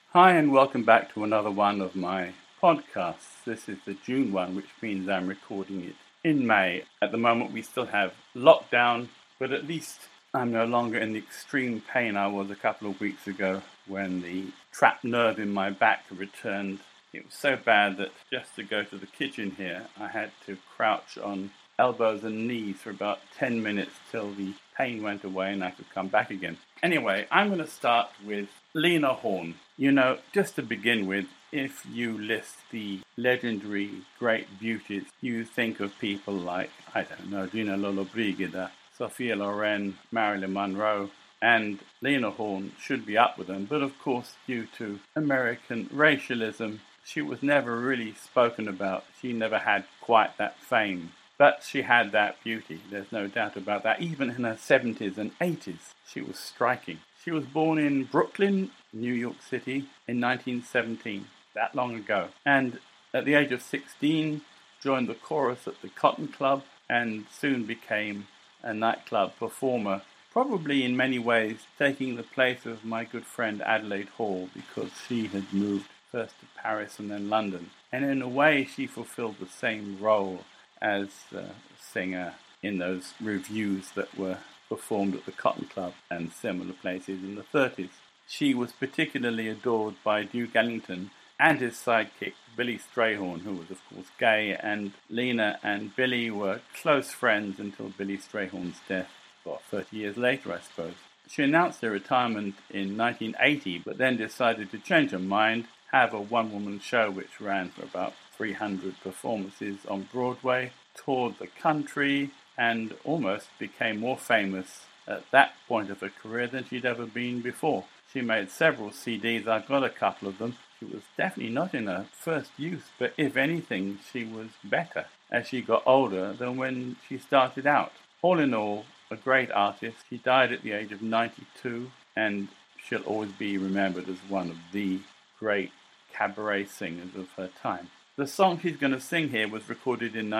Hi and welcome back to another one of my podcasts. This is the June one, which means I'm recording it in May. At the moment we still have lockdown, but at least I'm no longer in the extreme pain I was a couple of weeks ago when the trapped nerve in my back returned. It was so bad that just to go to the kitchen here, I had to crouch on elbows and knees for about 10 minutes till the pain went away and I could come back again. Anyway, I'm going to start with Lena Horne. You know, just to begin with, if you list the legendary great beauties, you think of people like, Gina Lollobrigida, Sophia Loren, Marilyn Monroe, and Lena Horne should be up with them. But of course, due to American racialism, she was never really spoken about. She never had quite that fame. But she had that beauty, there's no doubt about that. Even in her 70s and 80s, she was striking. She was born in Brooklyn, New York City, in 1917, that long ago. And at the age of 16, joined the chorus at the Cotton Club and soon became a nightclub performer, probably in many ways taking the place of my good friend Adelaide Hall, because she had moved first to Paris and then London. And in a way, she fulfilled the same role as a singer in those revues that were performed at the Cotton Club and similar places in the 30s. She was particularly adored by Duke Ellington and his sidekick Billy Strayhorn, who was of course gay, and Lena and Billy were close friends until Billy Strayhorn's death, 30 years later I suppose. She announced her retirement in 1980, but then decided to change her mind, have a one-woman show which ran for about 300 performances on Broadway, toured the country, and almost became more famous at that point of her career than she'd ever been before. She made several CDs, I've got a couple of them. She was definitely not in her first youth, but if anything, she was better as she got older than when she started out. All in all, a great artist. She died at the age of 92, and she'll always be remembered as one of the great cabaret singers of her time. The song she's going to sing here was recorded in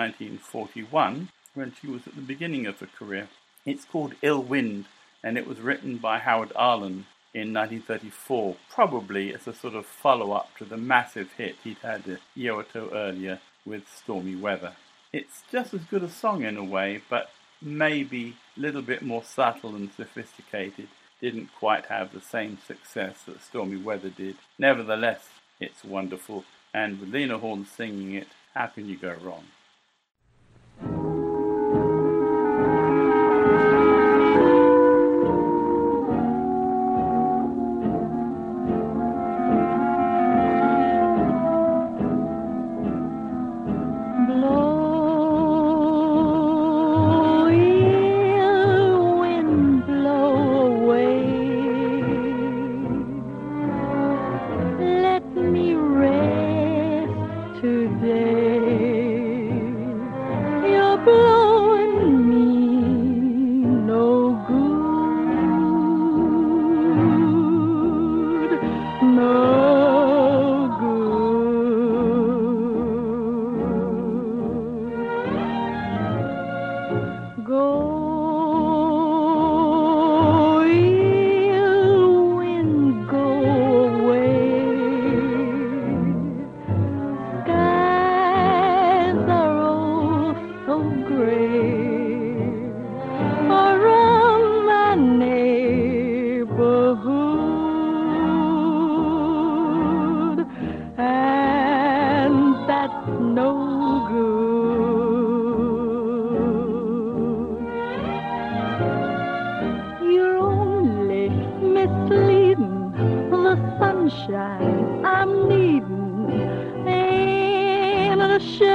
1941 when she was at the beginning of her career. It's called Ill Wind, and it was written by Howard Arlen in 1934, probably as a sort of follow-up to the massive hit he'd had a year or two earlier with Stormy Weather. It's just as good a song in a way, but maybe a little bit more subtle and sophisticated. Didn't quite have the same success that Stormy Weather did. Nevertheless, it's wonderful, and with Lena Horne singing it, how can you go wrong? I'm needing ain't a shame.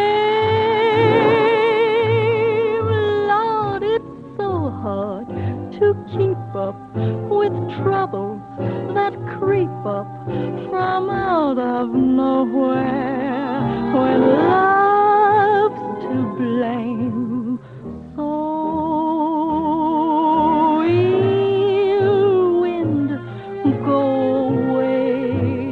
Lord, it's so hard to keep up with troubles that creep up from out of nowhere when love's to blame. So ill wind, go away.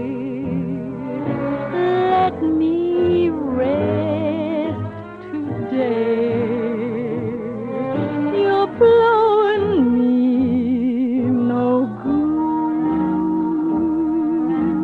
Let me rest today. You're blowing me no good.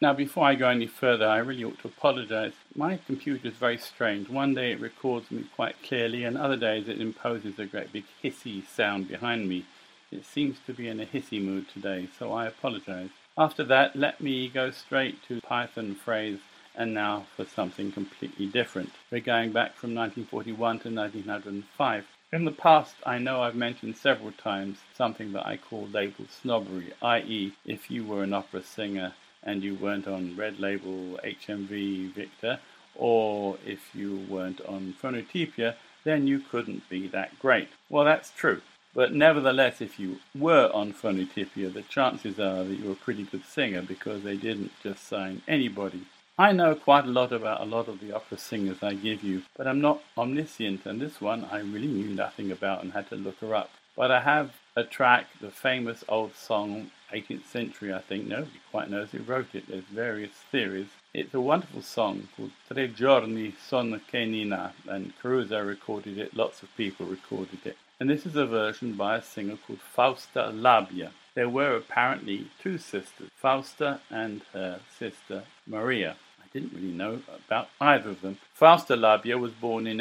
Now, before I go any further, I really ought to apologize. My computer is very strange. One day it records me quite clearly, and other days it imposes a great big hissy sound behind me. It seems to be in a hissy mood today, so I apologize. After that, let me go straight to Python phrase, and now for something completely different. We're going back from 1941 to 1905. In the past, I know I've mentioned several times something that I call label snobbery, i.e. if you were an opera singer and you weren't on Red Label, HMV, Victor, or if you weren't on Phonotypia, then you couldn't be that great. Well, that's true. But nevertheless, if you were on Phonotypia, the chances are that you're a pretty good singer because they didn't just sign anybody. I know quite a lot about a lot of the opera singers I give you, but I'm not omniscient, and this one I really knew nothing about and had to look her up. But I have a track, the famous old song, 18th century I think, nobody quite knows who wrote it, there's various theories. It's a wonderful song called Tre giorni son che Nina, and Caruso recorded it, lots of people recorded it. And this is a version by a singer called Fausta Labia. There were apparently two sisters, Fausta and her sister Maria. I didn't really know about either of them. Fausta Labia was born in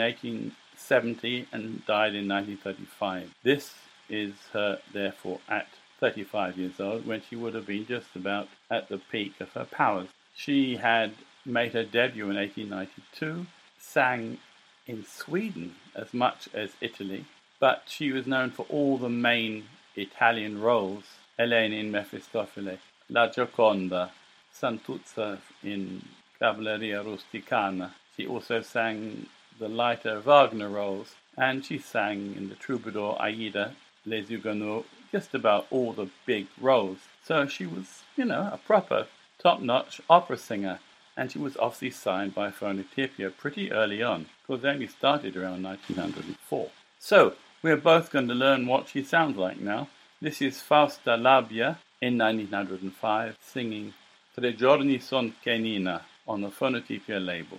1870 and died in 1935. This is her, therefore, at 35 years old, when she would have been just about at the peak of her powers. She had made her debut in 1892, sang in Sweden as much as Italy, but she was known for all the main Italian roles: Elena in Mefistofele, La Gioconda, Santuzza in Cavalleria Rusticana. She also sang the lighter Wagner roles, and she sang in the Troubadour, Aida, Les Huguenots, just about all the big roles. So she was, a proper top-notch opera singer, and she was obviously signed by Phonotypia pretty early on, because they only started around 1904. So, we're both going to learn what she sounds like now. This is Fausta Labia in 1905 singing Tre giorni son che Nina on the Phonotypia label.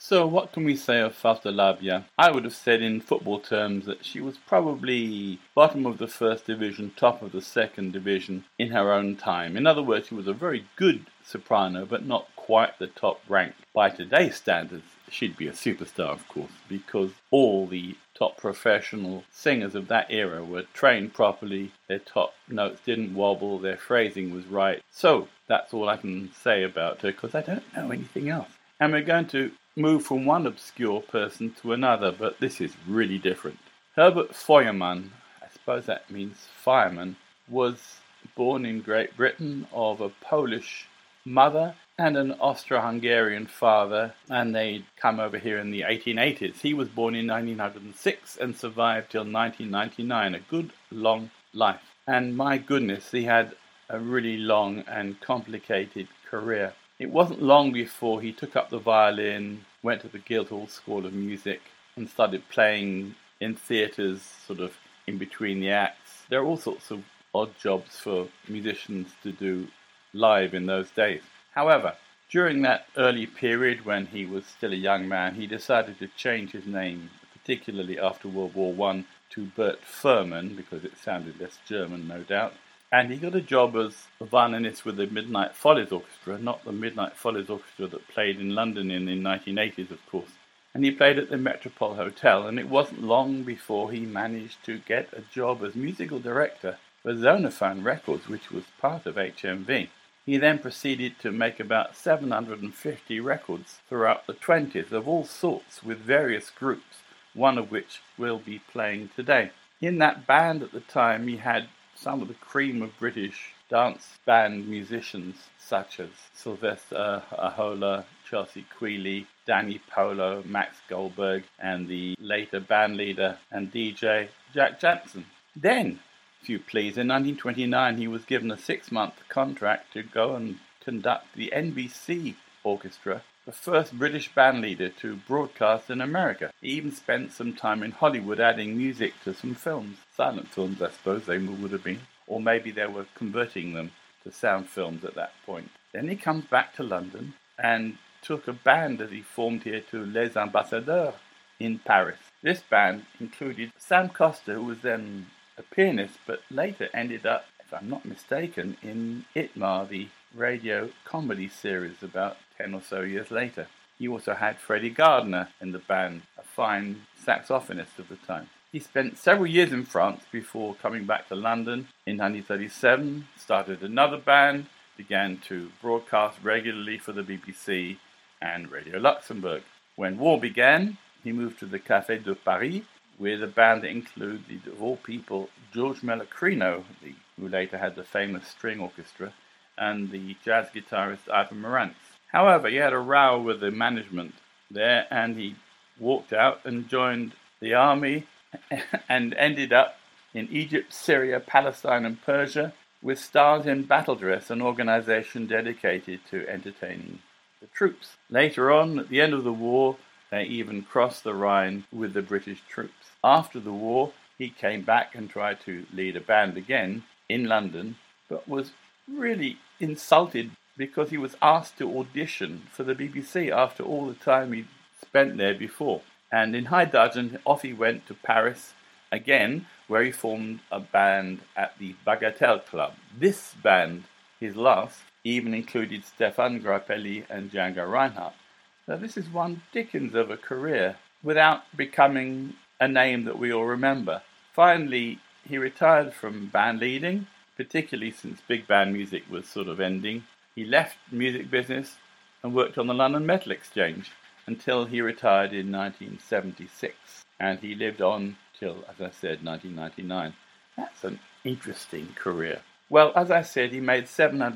So what can we say of Fausta Labia? I would have said in football terms that she was probably bottom of the first division, top of the second division in her own time. In other words, she was a very good soprano, but not quite the top rank. By today's standards, she'd be a superstar, of course, because all the top professional singers of that era were trained properly, their top notes didn't wobble, their phrasing was right. So that's all I can say about her, because I don't know anything else. And we're going to move from one obscure person to another, but this is really different. Herbert Feuermann, I suppose that means fireman, was born in Great Britain of a Polish mother and an Austro-Hungarian father, and they'd come over here in the 1880s. He was born in 1906 and survived till 1999, a good long life. And my goodness, he had a really long and complicated career. It wasn't long before he took up the violin, went to the Guildhall School of Music, and started playing in theatres, sort of in between the acts. There are all sorts of odd jobs for musicians to do live in those days. However, during that early period when he was still a young man, he decided to change his name, particularly after World War I, to Bert Furman, because it sounded less German, no doubt. And he got a job as a violinist with the Midnight Follies Orchestra, not the Midnight Follies Orchestra that played in London in the 1980s, of course. And he played at the Metropole Hotel, and it wasn't long before he managed to get a job as musical director for Zonophone Records, which was part of HMV. He then proceeded to make about 750 records throughout the 20s of all sorts with various groups, one of which we'll be playing today. In that band at the time, he had some of the cream of British dance band musicians, such as Sylvester Ahola, Chelsea Quealy, Danny Polo, Max Goldberg, and the later band leader and DJ Jack Jackson. Then, if you please, in 1929 he was given a 6-month contract to go and conduct the NBC Orchestra, the first British band leader to broadcast in America. He even spent some time in Hollywood adding music to some films. Silent films, I suppose they would have been. Or maybe they were converting them to sound films at that point. Then he comes back to London and took a band that he formed here to Les Ambassadeurs in Paris. This band included Sam Coster, who was then a pianist, but later ended up, if I'm not mistaken, in Itmar, the radio comedy series about 10 or so years later. He also had Freddie Gardner in the band, a fine saxophonist of the time. He spent several years in France before coming back to London. In 1937, started another band, began to broadcast regularly for the BBC and Radio Luxembourg. When war began, he moved to the Café de Paris with a band that included, of all people, George Melocrino, who later had the famous string orchestra, and the jazz guitarist Ivan Marantz. However, he had a row with the management there, and he walked out and joined the army and ended up in Egypt, Syria, Palestine, and Persia with Stars in Battle Dress, an organization dedicated to entertaining the troops. Later on, at the end of the war, they even crossed the Rhine with the British troops. After the war, he came back and tried to lead a band again in London, but was really insulted because he was asked to audition for the BBC after all the time he'd spent there before. And in high dudgeon, off he went to Paris again, where he formed a band at the Bagatelle Club. This band, his last, even included Stéphane Grappelli and Django Reinhardt. So this is one dickens of a career without becoming a name that we all remember. Finally, he retired from band leading, particularly since big band music was sort of ending. He left the music business and worked on the London Metal Exchange until he retired in 1976. And he lived on till, as I said, 1999. That's an interesting career. Well, as I said, he made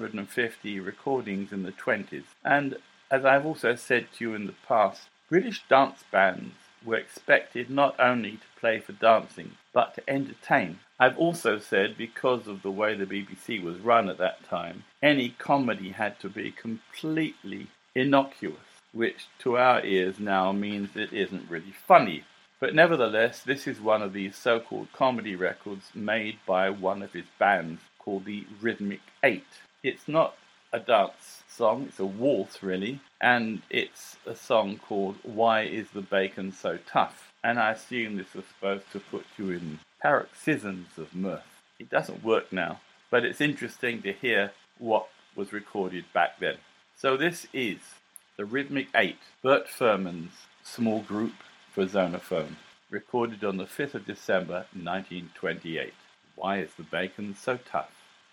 750 recordings in the 20s. And as I've also said to you in the past, British dance bands were expected not only to play for dancing, but to entertain. I've also said, because of the way the BBC was run at that time, any comedy had to be completely innocuous, which to our ears now means it isn't really funny. But nevertheless, this is one of these so-called comedy records made by one of his bands called the Rhythmic 8. It's not a dance song. It's a waltz, really, and it's a song called Why Is the Bacon So Tough? And I assume this was supposed to put you in paroxysms of mirth. It doesn't work now, but it's interesting to hear what was recorded back then. So this is the Rhythmic 8, Bert Furman's small group for Zonophone, recorded on the 5th of December 1928. Why is the bacon so tough?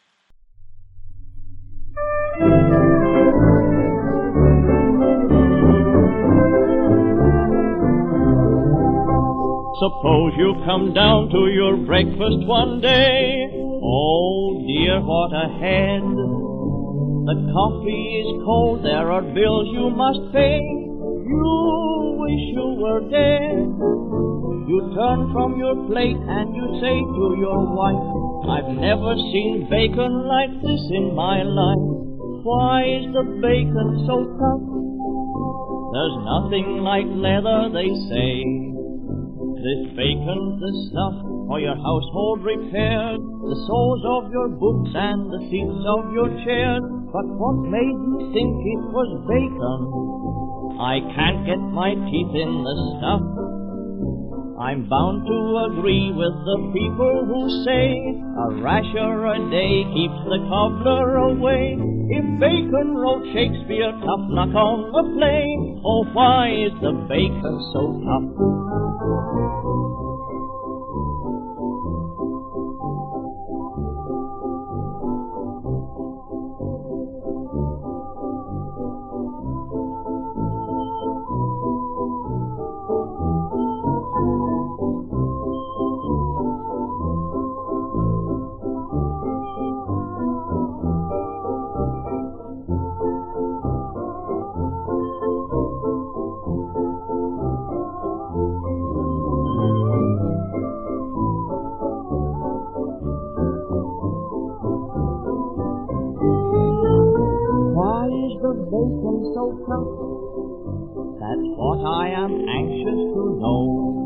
Suppose you come down to your breakfast one day. Oh dear, what a head. The coffee is cold, there are bills you must pay. You wish you were dead. You turn from your plate and you say to your wife, I've never seen bacon like this in my life. Why is the bacon so tough? There's nothing like leather, they say. This bacon's the stuff for your household repairs, the soles of your boots and the seats of your chairs. But what made you think it was bacon? I can't get my teeth in the stuff. I'm bound to agree with the people who say a rasher a day keeps the cobbler away. If bacon wrote Shakespeare, tough luck on the play. Oh, why is the bacon so tough? Bacon so tough? That's what I am anxious to know.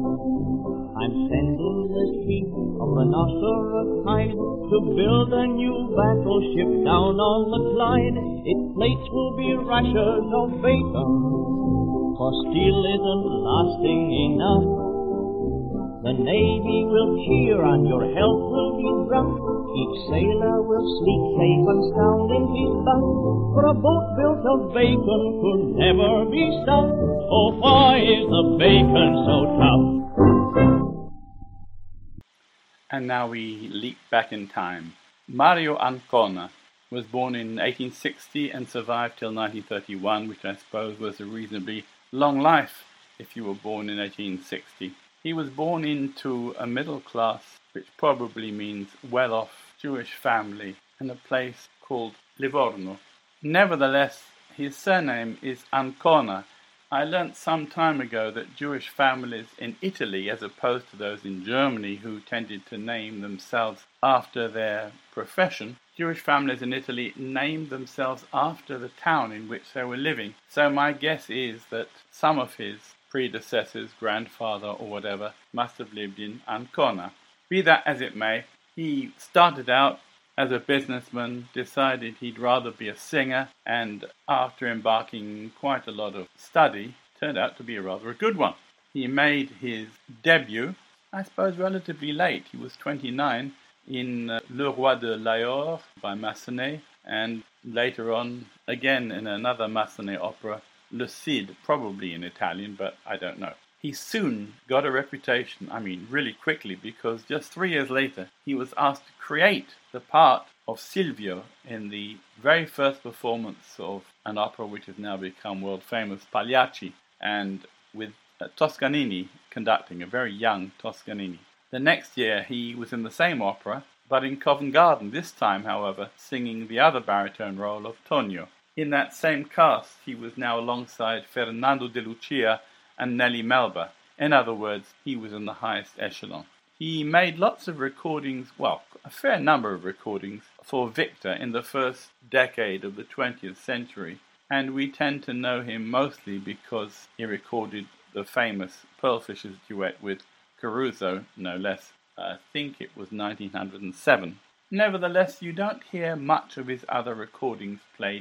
I'm sending the chief of the Nasser Tide to build a new battleship down on the Clyde. Its plates will be rashers of bacon, for steel isn't lasting enough. The Navy will cheer and your health will be drunk. Each sailor will sleep safe and sound in his bunk, for a boat built of bacon could never be sunk. Oh, why is the bacon so tough? And now we leap back in time. Mario Ancona was born in 1860 and survived till 1931, which I suppose was a reasonably long life if you were born in 1860. He was born into a middle class, which probably means well-off Jewish family, in a place called Livorno. Nevertheless, his surname is Ancona. I learnt some time ago that Jewish families in Italy, as opposed to those in Germany who tended to name themselves after their profession, Jewish families in Italy named themselves after the town in which they were living. So my guess is that some of his predecessors, grandfather or whatever, must have lived in Ancona. Be that as it may, he started out as a businessman, decided he'd rather be a singer, and after embarking quite a lot of study, turned out to be rather a good one. He made his debut, I suppose relatively late. He was 29, in Le Roi de Lahore by Massenet, and later on, again in another Massenet opera, Le Cid, probably in Italian, but I don't know. He soon got a reputation, really quickly, because just 3 years later he was asked to create the part of Silvio in the very first performance of an opera which has now become world famous, Pagliacci, and with Toscanini conducting, a very young Toscanini. The next year he was in the same opera, but in Covent Garden, this time, however, singing the other baritone role of Tonio. In that same cast, he was now alongside Fernando de Lucia and Nellie Melba. In other words, he was in the highest echelon. He made lots of recordings, a fair number of recordings, for Victor in the first decade of the 20th century, and we tend to know him mostly because he recorded the famous Pearl Fishers duet with Caruso, no less. I think it was 1907. Nevertheless, you don't hear much of his other recordings played. He's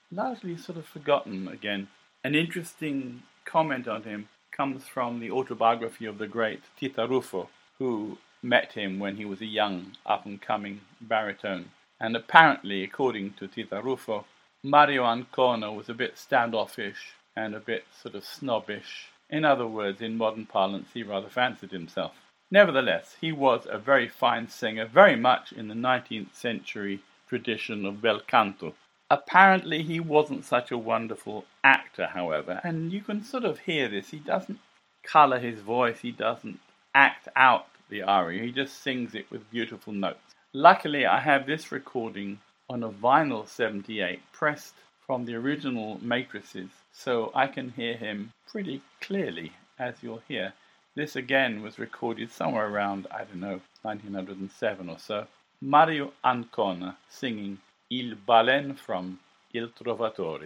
largely sort of forgotten again. An interesting comment on him comes from the autobiography of the great Tita Ruffo, who met him when he was a young, up-and-coming baritone. And apparently, according to Tita Ruffo, Mario Ancona was a bit standoffish and a bit sort of snobbish. In other words, in modern parlance, he rather fancied himself. Nevertheless, he was a very fine singer, very much in the 19th century tradition of bel canto. Apparently, he wasn't such a wonderful actor, however, and you can sort of hear this. He doesn't colour his voice, he doesn't act out the aria, he just sings it with beautiful notes. Luckily, I have this recording on a vinyl 78 pressed from the original matrices, so I can hear him pretty clearly, as you'll hear. This again was recorded somewhere around, 1907 or so. Mario Ancona singing Il Balen from Il Trovatore.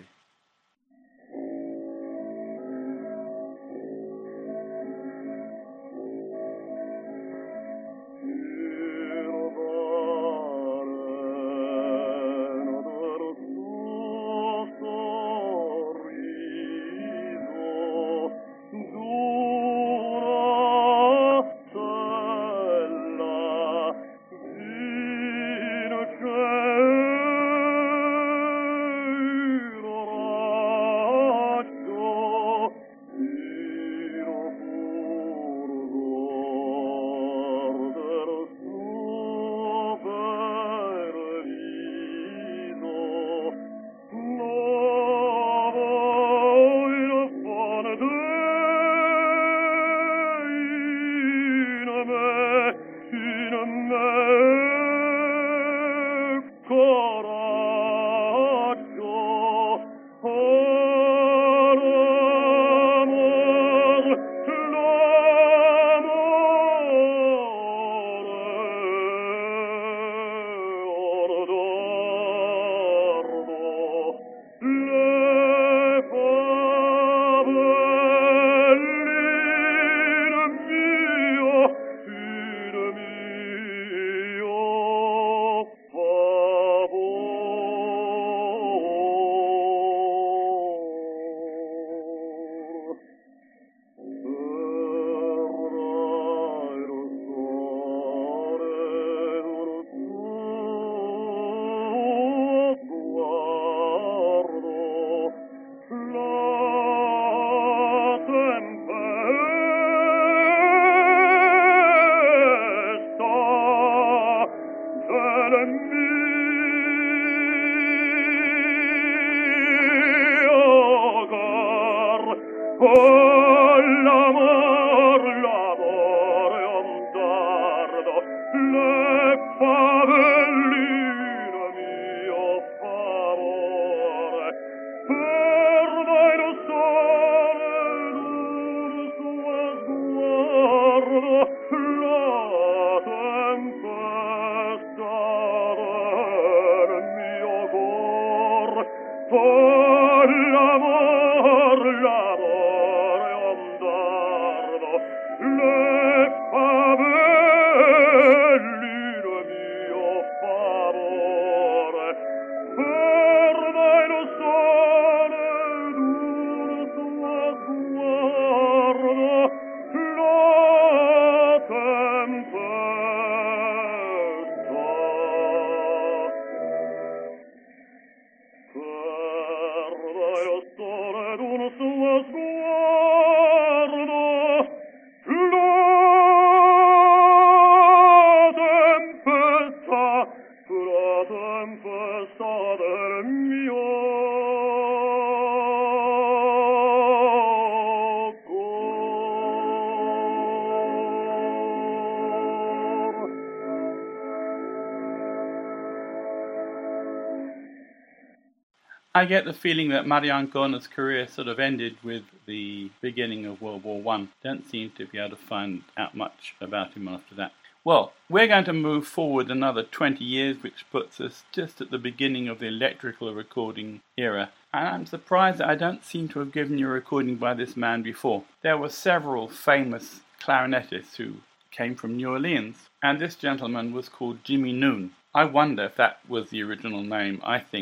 I get the feeling that Mario Ancona's career sort of ended with the beginning of World War I. Don't seem to be able to find out much about him after that. Well, we're going to move forward another 20 years, which puts us just at the beginning of the electrical recording era. And I'm surprised that I don't seem to have given you a recording by this man before. There were several famous clarinetists who came from New Orleans, and this gentleman was called Jimmy Noon. I wonder if that was the original name. I think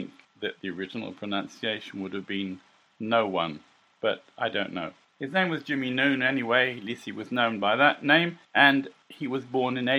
that the original pronunciation would have been no one, but I don't know. His name was Jimmy Noone anyway, at least he was known by that name, and he was born in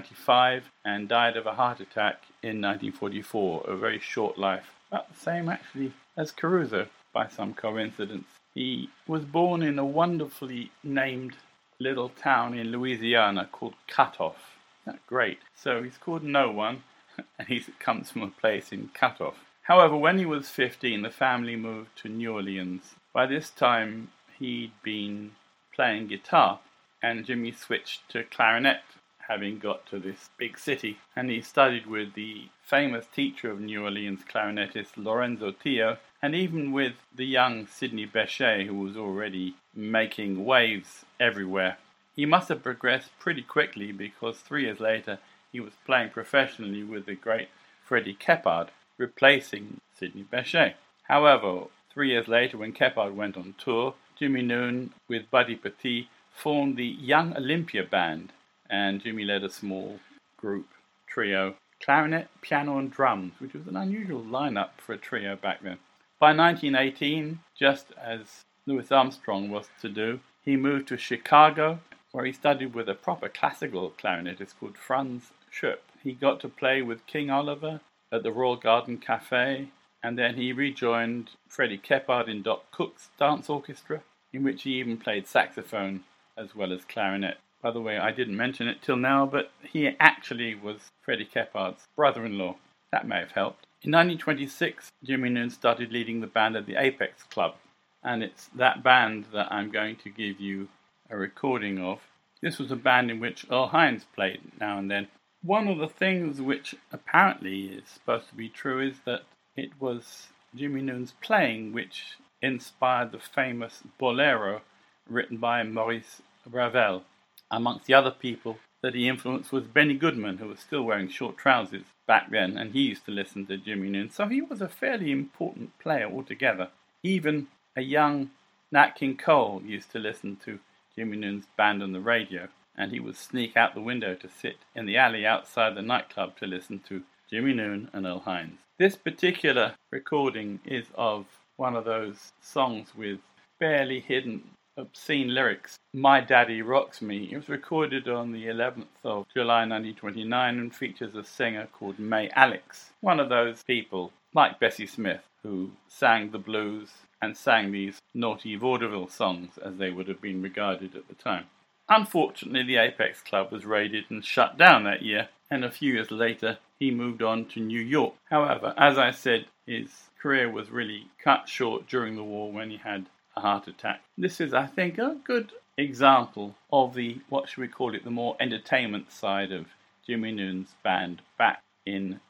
1895 and died of a heart attack in 1944, a very short life, about the same actually as Caruso by some coincidence. He was born in a wonderfully named little town in Louisiana called Cutoff. Isn't that great? So he's called No One, and he comes from a place in Cutoff. However, when he was 15, the family moved to New Orleans. By this time, he'd been playing guitar, and Jimmy switched to clarinet, having got to this big city. And he studied with the famous teacher of New Orleans clarinetist Lorenzo Tio, and even with the young Sidney Bechet, who was already making waves everywhere. He must have progressed pretty quickly, because 3 years later he was playing professionally with the great Freddie Keppard, replacing Sidney Bechet. However, 3 years later, when Keppard went on tour, Jimmy Noone with Buddy Petit formed the Young Olympia Band, and Jimmy led a small group, trio, clarinet, piano and drums, which was an unusual lineup for a trio back then. By 1918, just as Louis Armstrong was to do, he moved to Chicago, where he studied with a proper classical clarinetist called Franz Schoep. He got to play with King Oliver at the Royal Garden Cafe, and then he rejoined Freddie Keppard in Doc Cook's dance orchestra, in which he even played saxophone as well as clarinet. By the way, I didn't mention it till now, but he actually was Freddie Keppard's brother-in-law. That may have helped. In 1926, Jimmy Noone started leading the band at the Apex Club, and it's that band that I'm going to give you a recording of. This was a band in which Earl Hines played now and then. One of the things which apparently is supposed to be true is that it was Jimmy Noone's playing which inspired the famous Bolero written by Maurice Ravel. Amongst the other people that he influenced was Benny Goodman, who was still wearing short trousers back then, and he used to listen to Jimmy Noone. So he was a fairly important player altogether. Even a young Nat King Cole used to listen to Jimmy Noone's band on the radio, and he would sneak out the window to sit in the alley outside the nightclub to listen to Jimmy Noone and Earl Hines. This particular recording is of one of those songs with barely hidden obscene lyrics, My Daddy Rocks Me. It was recorded on the 11th of July 1929 and features a singer called May Alex, one of those people like Bessie Smith who sang the blues and sang these naughty vaudeville songs as they would have been regarded at the time. Unfortunately, the Apex Club was raided and shut down that year, and a few years later he moved on to New York. However, as I said, his career was really cut short during the war when he had a heart attack. This is, I think, a good example of the, what should we call it, the more entertainment side of Jimmy Noone's band back in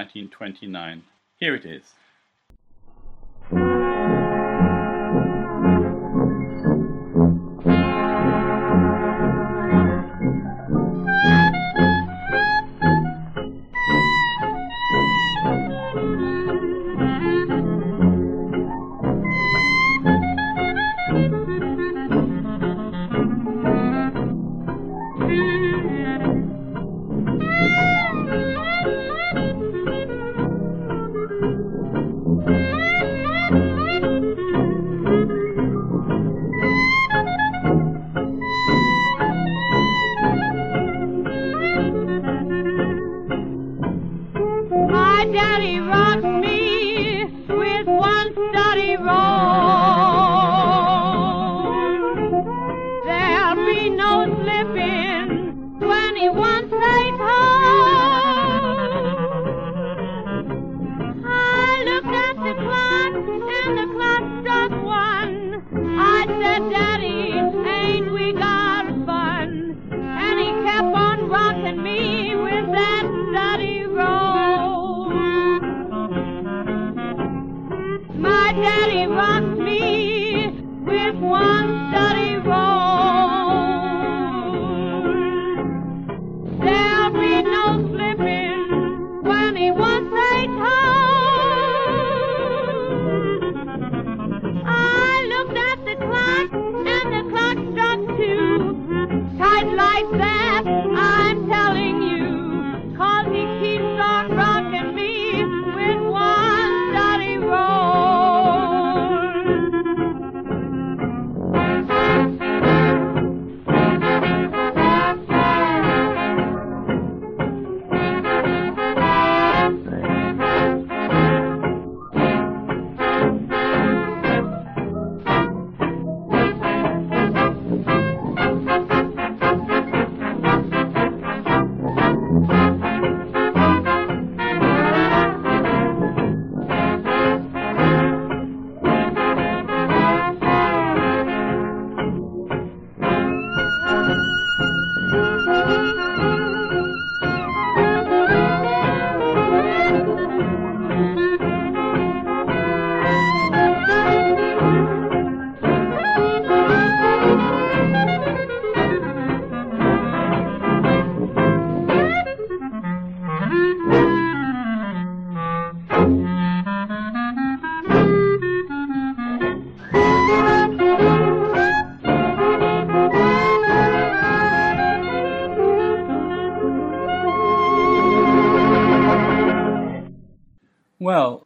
1929. Here it is.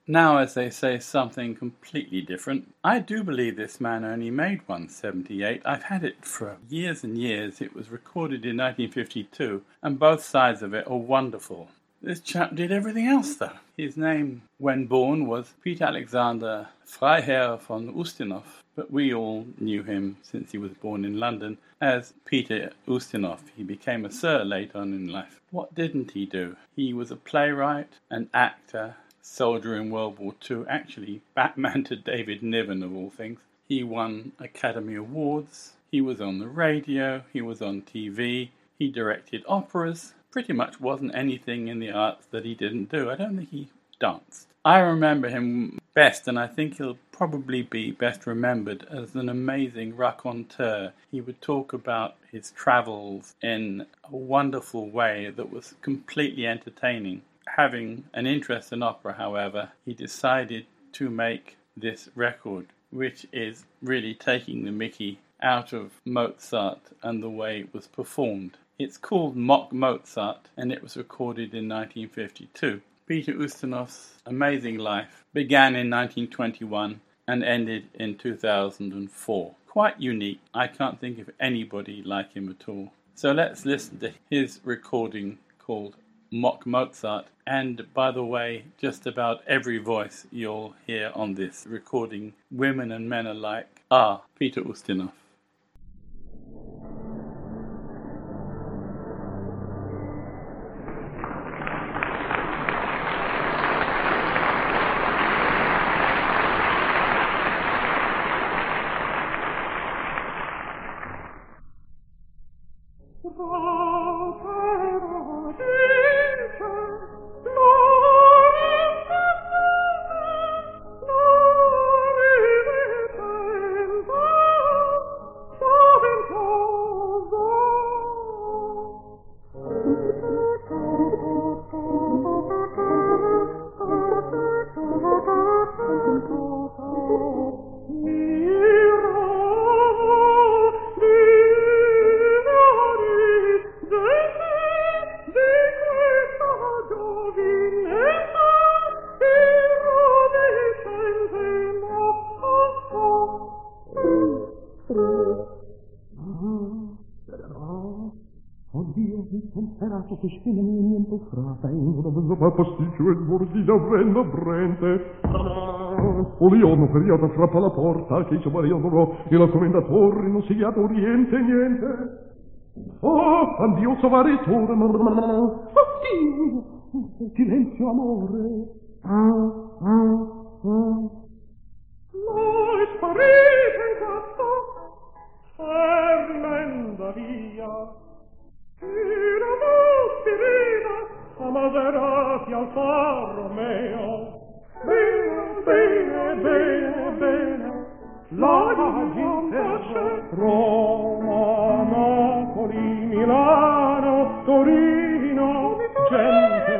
Now, as they say, something completely different. I do believe this man only made 178. I've had it for years and years. It was recorded in 1952, and both sides of it are wonderful. This chap did everything else, though. His name, when born, was Peter Alexander Freiherr von Ustinov, but we all knew him, since he was born in London, as Peter Ustinov. He became a Sir later on in life. What didn't he do? He was a playwright, an actor, soldier in World War II, actually Batman to David Niven of all things. He won Academy Awards, he was on the radio, he was on TV, he directed operas. Pretty much wasn't anything in the arts that he didn't do. I don't think he danced. I remember him best, and I think he'll probably be best remembered as an amazing raconteur. He would talk about his travels in a wonderful way that was completely entertaining. Having an interest in opera, however, he decided to make this record, which is really taking the mickey out of Mozart and the way it was performed. It's called Mock Mozart, and it was recorded in 1952. Peter Ustinov's amazing life began in 1921 and ended in 2004. Quite unique. I can't think of anybody like him at all. So let's listen to his recording called Mock Mozart. And by the way, just about every voice you'll hear on this recording, women and men alike, are Peter Ustinov. che sfinimento frata in una pasticcio e bordina venda brente Oliano periodo frappa la porta che ci variano e la commendatore non si chiama oriente niente oh andio so varitore oddio silenzio amore no è sparito il gatto fermenda via Tira Spirina, a Maserati al Far Romeo. Bene, bene, bene, bene, la gente Roma, Napoli, Milano, Torino, gente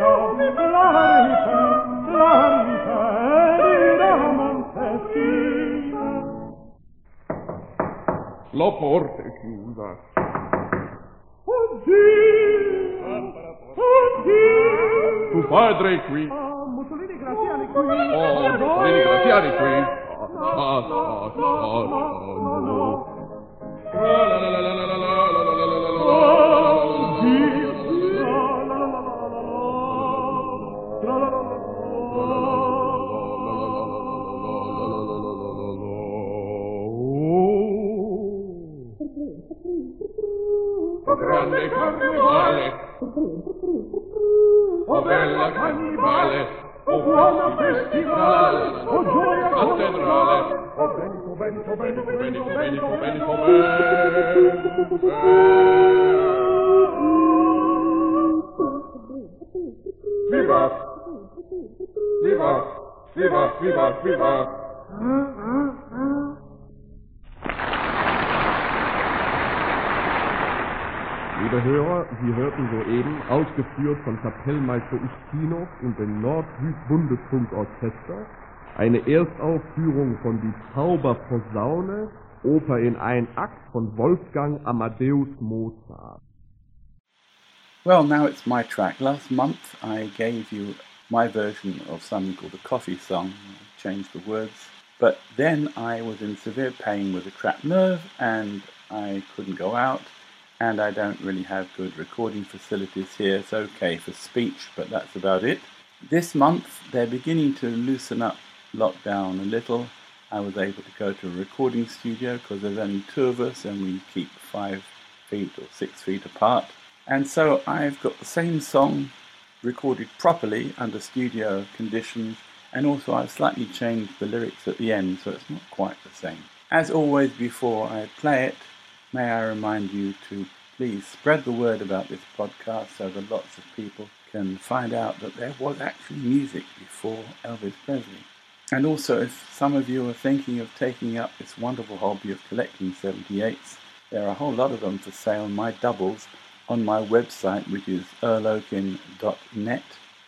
l'Atlante e la Montesina. La porta è chiusa. Tu padre è qui. Mussolini Graziani qui. Mussolini Graziani qui. Grande carnevale, o bella cannibale, o buona festivale, o gioia cattedrale, o Venico, Venico, Venico, Venico, Venico, Venico, Viva! Viva! Viva! Viva! Viva! Liebe Hörer, Sie hörten soeben, ausgeführt von Kapellmeister Ustinov und dem Nord-Süd-Bundespunkt-Orchester, eine Erstaufführung von Die Zauberposaune, Oper in ein Akt von Wolfgang Amadeus Mozart. Well, now it's my track. Last month I gave you my version of something called the Coffee Song. I changed the words. But then I was in severe pain with a trapped nerve and I couldn't go out, and I don't really have good recording facilities here. It's okay for speech, but that's about it. This month they're beginning to loosen up lockdown a little. I was able to go to a recording studio because there's only 2 of us and we keep 5 feet or 6 feet apart. And so I've got the same song recorded properly under studio conditions, and also I've slightly changed the lyrics at the end, so it's not quite the same. As always, before I play it, may I remind you to please spread the word about this podcast so that lots of people can find out that there was actually music before Elvis Presley. And also, if some of you are thinking of taking up this wonderful hobby of collecting 78s, there are a whole lot of them for sale, my doubles, on my website, which is earlokin.net,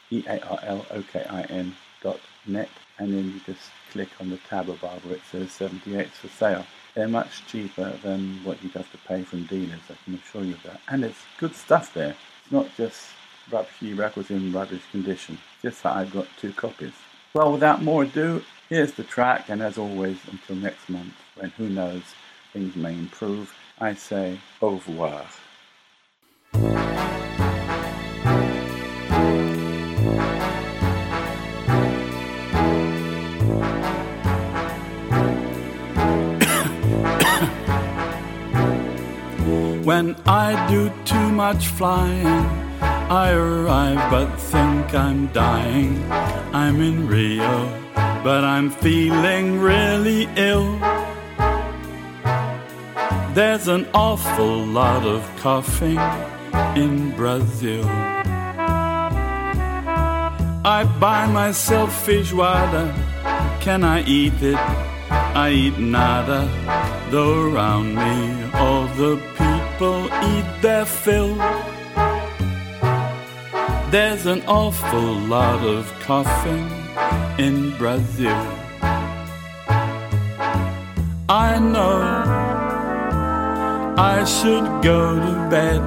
earlokin.net, and then you just click on the tab above where it says 78s for sale. They're much cheaper than what you'd have to pay from dealers, I can assure you of that. And it's good stuff there. It's not just rubbishy records in rubbish condition, just that I've got 2 copies. Well, without more ado, here's the track, and as always, until next month, when who knows, things may improve, I say au revoir. When I do too much flying, I arrive but think I'm dying. I'm in Rio, but I'm feeling really ill. There's an awful lot of coughing in Brazil. I buy myself feijoada. Can I eat it? I eat nada. Though around me all the people eat their fill. There's an awful lot of coughing in Brazil. I know I should go to bed.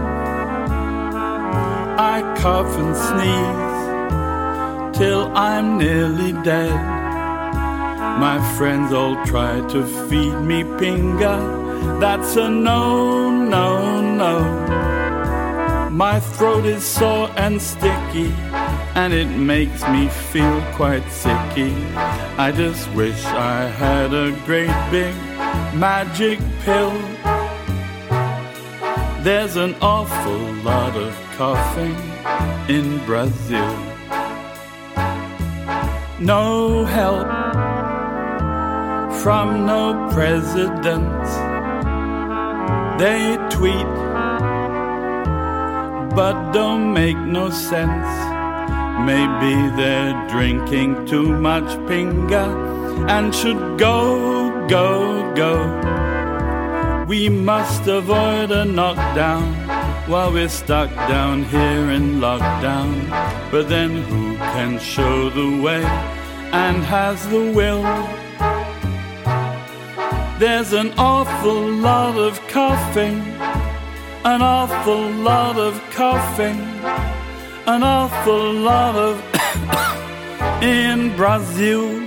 I cough and sneeze till I'm nearly dead. My friends all try to feed me pinga. That's a no, no, no. My throat is sore and sticky, and it makes me feel quite sicky. I just wish I had a great big magic pill. There's an awful lot of coughing in Brazil. No help from no president. They tweet but don't make no sense. Maybe they're drinking too much pinga and should go, go, go. We must avoid a knockdown while we're stuck down here in lockdown. But then who can show the way and has the will? There's an awful lot of coughing, an awful lot of coughing, an awful lot of in Brazil.